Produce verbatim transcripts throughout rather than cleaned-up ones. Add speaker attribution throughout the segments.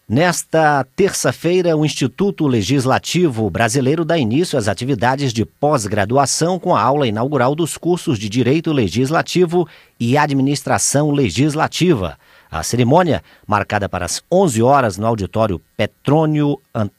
Speaker 1: Nesta terça-feira, o Instituto Legislativo Brasileiro dá início às atividades de pós-graduação com a aula inaugural dos cursos de Direito Legislativo e Administração Legislativa. A cerimônia, marcada para as onze horas no auditório Petrônio,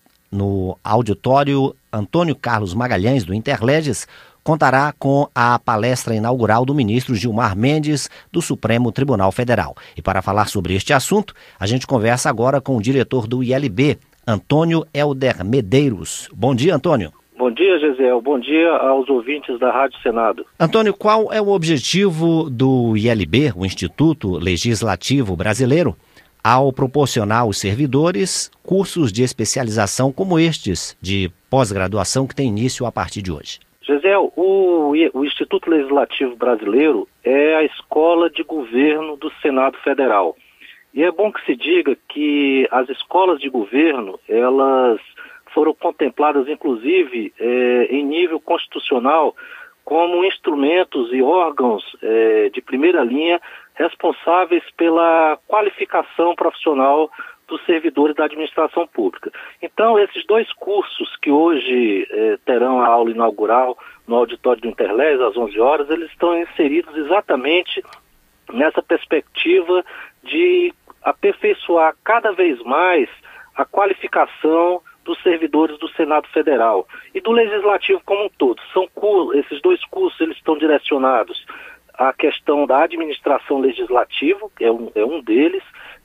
Speaker 1: no auditório Antônio Carlos Magalhães do Interleges, contará com a palestra inaugural do ministro Gilmar Mendes, do Supremo Tribunal Federal. E para falar sobre este assunto, a gente conversa agora com o diretor do I L B, Antônio Helder Medeiros. Bom dia, Antônio.
Speaker 2: Bom dia, Gesiel. Bom dia aos ouvintes da Rádio Senado.
Speaker 1: Antônio, qual é o objetivo do I L B, o Instituto Legislativo Brasileiro, ao proporcionar aos servidores cursos de especialização como estes, de pós-graduação, que tem início a partir de hoje?
Speaker 2: Gesiel, o, o Instituto Legislativo Brasileiro é a escola de governo do Senado Federal. E é bom que se diga que as escolas de governo, elas foram contempladas, inclusive, é, em nível constitucional, como instrumentos e órgãos é, de primeira linha responsáveis pela qualificação profissional dos servidores da administração pública. Então, esses dois cursos que hoje eh, terão a aula inaugural no auditório do Interleges às onze horas, eles estão inseridos exatamente nessa perspectiva de aperfeiçoar cada vez mais a qualificação dos servidores do Senado Federal e do Legislativo como um todo. São esses dois cursos, eles estão direcionados à questão da administração legislativa, que é um, é um deles,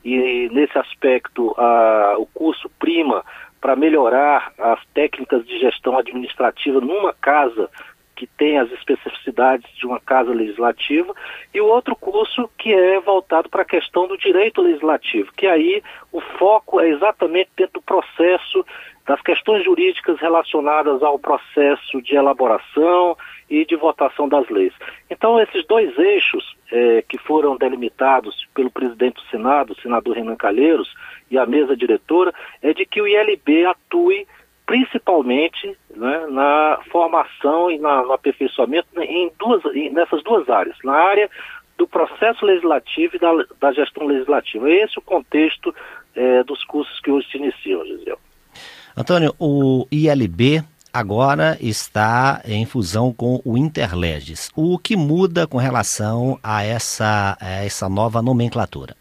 Speaker 2: e nesse aspecto a, o curso prima para melhorar as técnicas de gestão administrativa numa casa que tem as especificidades de uma casa legislativa, e o outro curso que é voltado para a questão do direito legislativo, que aí o foco é exatamente dentro do processo das questões jurídicas relacionadas ao processo de elaboração e de votação das leis. Então, esses dois eixos eh, que foram delimitados pelo presidente do Senado, o senador Renan Calheiros, e a mesa diretora, é de que o I L B atue principalmente, né, na formação e na, no aperfeiçoamento em duas, em, nessas duas áreas, na área do processo legislativo e da, da gestão legislativa. É esse o contexto eh, dos cursos que hoje se iniciam, Gisele.
Speaker 1: Antônio, o I L B agora está em fusão com o Interleges. O que muda com relação a essa, a essa nova nomenclatura?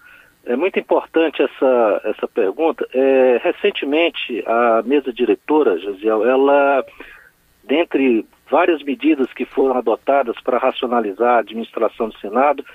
Speaker 2: É muito importante essa, essa pergunta. É, recentemente, a mesa diretora, Gesiel, ela, dentre várias medidas que foram adotadas para racionalizar a administração do Senado,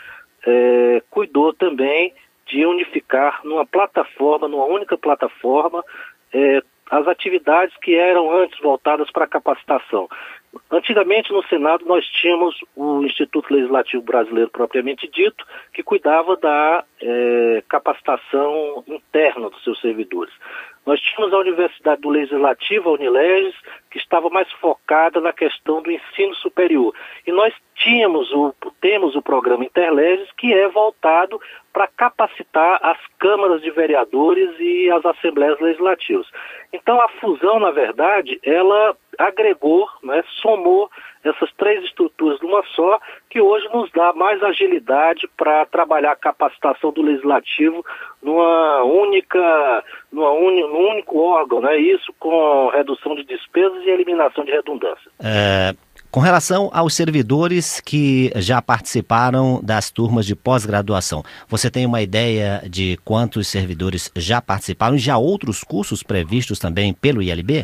Speaker 2: é, cuidou também de unificar numa plataforma, numa única plataforma, é, as atividades que eram antes voltadas para a capacitação. Antigamente, no Senado, nós tínhamos o Instituto Legislativo Brasileiro propriamente dito, que cuidava da eh, capacitação interna dos seus servidores. Nós tínhamos a Universidade do Legislativo, a Unileges, que estava mais focada na questão do ensino superior. E nós tínhamos o, temos o programa Interleges, que é voltado para capacitar as câmaras de vereadores e as assembleias legislativas. Então, a fusão, na verdade, ela agregou, né, somou essas três estruturas numa só, que hoje nos dá mais agilidade para trabalhar a capacitação do legislativo numa única, numa uni, num único órgão, né? Isso com redução de despesas e eliminação de redundância.
Speaker 1: É, com relação aos servidores que já participaram das turmas de pós-graduação, você tem uma ideia de quantos servidores já participaram e já outros cursos previstos também pelo I L B?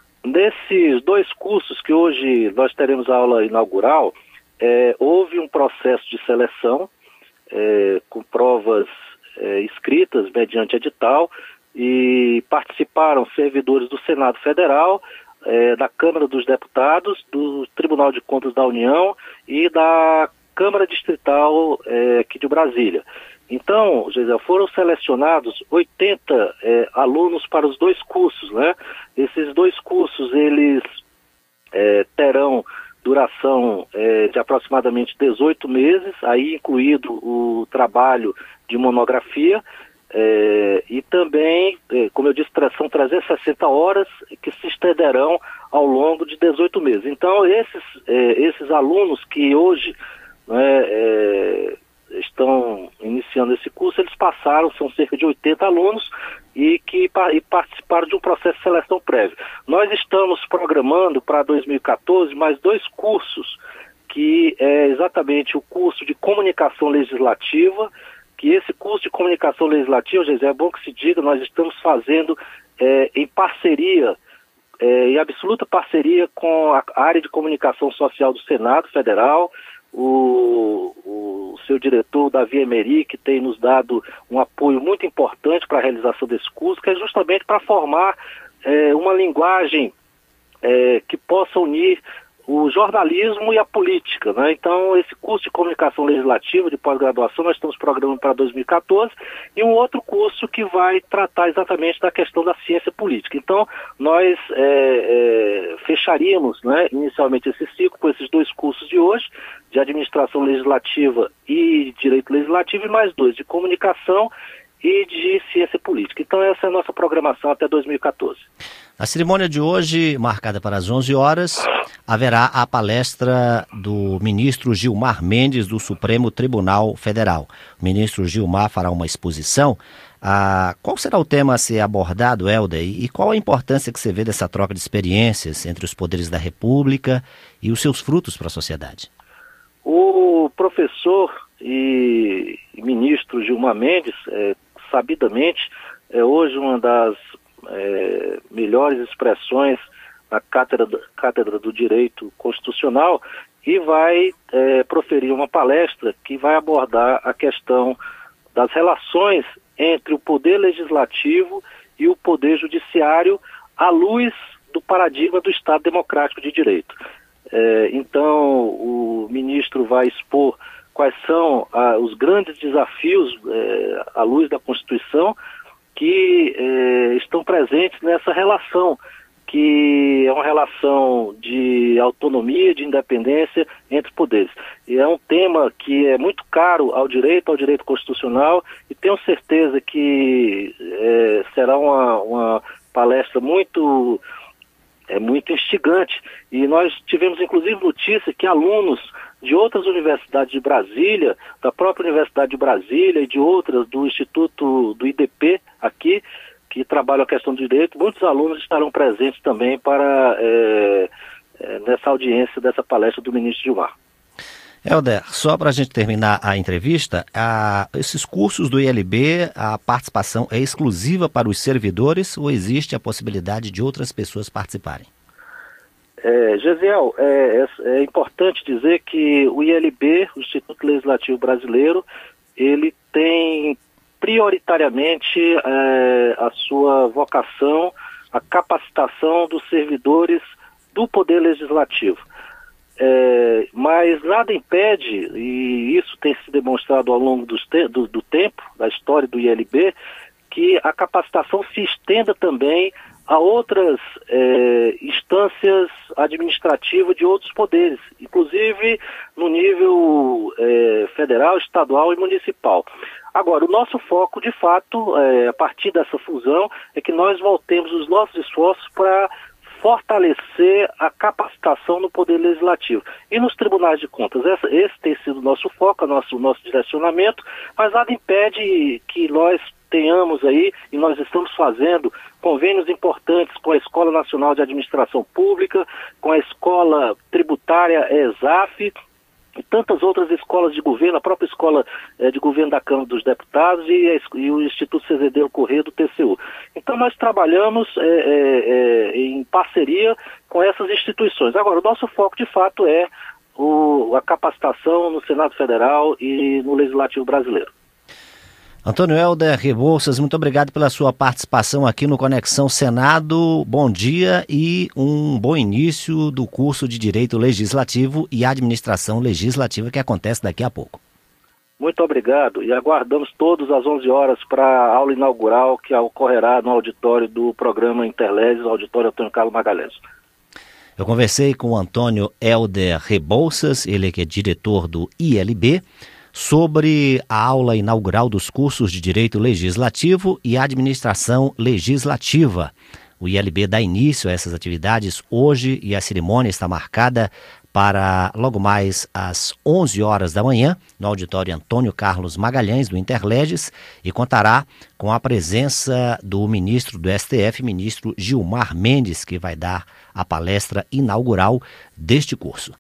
Speaker 2: Nesses dois cursos que hoje nós teremos a aula inaugural, é, houve um processo de seleção é, com provas é, escritas mediante edital e participaram servidores do Senado Federal, é, da Câmara dos Deputados, do Tribunal de Contas da União e da Câmara Distrital é, aqui de Brasília. Então, Gisele, foram selecionados oitenta é, alunos para os dois cursos, né? Esses dois cursos, eles é, terão duração é, de aproximadamente dezoito meses, aí incluído o trabalho de monografia, é, e também, é, como eu disse, são trezentas e sessenta horas que se estenderão ao longo de dezoito meses. Então, esses, é, esses alunos que hoje, né, é, estão iniciando esse curso, eles passaram, são cerca de oitenta alunos, e e participaram de um processo de seleção prévio. Nós estamos programando para dois mil e quatorze mais dois cursos, que é exatamente o curso de comunicação legislativa, que esse curso de comunicação legislativa, José, é bom que se diga, nós estamos fazendo é, em parceria, é, em absoluta parceria com a área de comunicação social do Senado Federal, o, o seu diretor, Davi Emery, que tem nos dado um apoio muito importante para a realização desse curso, que é justamente para formar é, uma linguagem é, que possa unir o jornalismo e a política, né? Então, esse curso de comunicação legislativa de pós-graduação nós estamos programando para dois mil e quatorze, e um outro curso que vai tratar exatamente da questão da ciência política. Então, nós é, é, fecharíamos, né, inicialmente esse ciclo com esses dois cursos de hoje, de administração legislativa e direito legislativo, e mais dois, de comunicação e de ciência política. Então, essa é a nossa programação até dois mil e quatorze.
Speaker 1: Na cerimônia de hoje, marcada para as onze horas, haverá a palestra do ministro Gilmar Mendes, do Supremo Tribunal Federal. O ministro Gilmar fará uma exposição. Ah, qual será o tema a ser abordado, Helder? E qual a importância que você vê dessa troca de experiências entre os poderes da República e os seus frutos para a sociedade?
Speaker 2: O professor e ministro Gilmar Mendes, é, sabidamente, é hoje uma das É, melhores expressões na cátedra, cátedra do Direito Constitucional, e vai é, proferir uma palestra que vai abordar a questão das relações entre o Poder Legislativo e o Poder Judiciário à luz do paradigma do Estado Democrático de Direito. É, então, o ministro vai expor quais são ah, os grandes desafios é, à luz da Constituição que eh, estão presentes nessa relação, que é uma relação de autonomia, de independência entre poderes. E é um tema que é muito caro ao direito, ao direito constitucional, e tenho certeza que eh, será uma, uma palestra muito, é, muito instigante. E nós tivemos, inclusive, notícia que alunos de outras universidades de Brasília, da própria Universidade de Brasília e de outras, do Instituto do I D P aqui, que trabalham a questão do direito, muitos alunos estarão presentes também para é, é, nessa audiência dessa palestra do ministro Gilmar.
Speaker 1: Helder, só para a gente terminar a entrevista, a, esses cursos do I L B, a participação é exclusiva para os servidores ou existe a possibilidade de outras pessoas participarem?
Speaker 2: É, Gesiel, é, é, é importante dizer que o I L B, o Instituto Legislativo Brasileiro, ele tem prioritariamente é, a sua vocação, a capacitação dos servidores do Poder Legislativo. É, mas nada impede, e isso tem se demonstrado ao longo dos te- do, do tempo, da história do I L B, que a capacitação se estenda também a outras é, instâncias administrativas de outros poderes, inclusive no nível é, federal, estadual e municipal. Agora, o nosso foco, de fato, é, a partir dessa fusão, é que nós voltemos os nossos esforços para fortalecer a capacitação no Poder Legislativo. E nos tribunais de contas, essa, esse tem sido o nosso foco, o nosso, nosso direcionamento, mas nada impede que nós tenhamos aí, e nós estamos fazendo convênios importantes com a Escola Nacional de Administração Pública, com a Escola Tributária ESAF, e tantas outras escolas de governo, a própria Escola eh, de Governo da Câmara dos Deputados e, a, e o Instituto Cezedeiro Corrêa do T C U. Então nós trabalhamos eh, eh, em parceria com essas instituições. Agora, o nosso foco de fato é o, a capacitação no Senado Federal e no Legislativo Brasileiro.
Speaker 1: Antônio Helder Rebouças, muito obrigado pela sua participação aqui no Conexão Senado. Bom dia e um bom início do curso de Direito Legislativo e Administração Legislativa que acontece daqui a pouco.
Speaker 2: Muito obrigado e aguardamos todos às onze horas para a aula inaugural que ocorrerá no auditório do programa Interleges, auditório Antônio Carlos Magalhães.
Speaker 1: Eu conversei com o Antônio Helder Rebouças, ele que é diretor do I L B, sobre a aula inaugural dos cursos de Direito Legislativo e Administração Legislativa. O I L B dá início a essas atividades hoje e a cerimônia está marcada para logo mais às onze horas da manhã, no auditório Antônio Carlos Magalhães, do Interleges, e contará com a presença do ministro do S T F, ministro Gilmar Mendes, que vai dar a palestra inaugural deste curso.